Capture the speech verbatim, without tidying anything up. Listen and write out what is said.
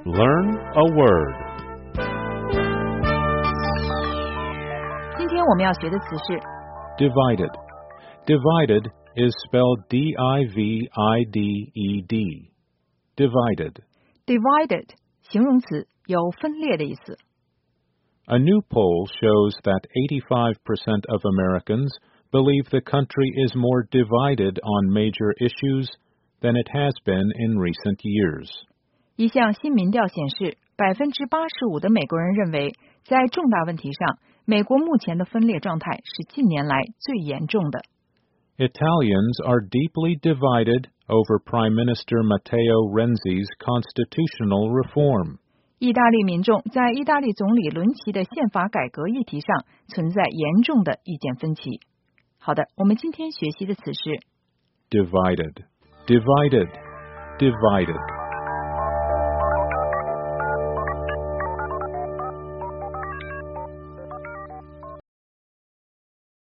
Learn a word. 今天我们要学的词是 Divided. Divided is spelled D I V I D E D. Divided. divided 形容词，有分裂的意思。 A new poll shows that eighty-five percent of Americans believe the country is more divided on major issues than it has been in recent years. 一项新民调显示，百分之八十五的美国人认为，在重大问题上，美国目前的分裂状态是近年来最严重的。 Italians are deeply divided over Prime Minister Matteo Renzi's constitutional reform. 意大利民众在意大利总理伦齐的宪法改革议题上存在严重的意见分歧。好的，我们今天学习的词是 Divided. Divided. Divided.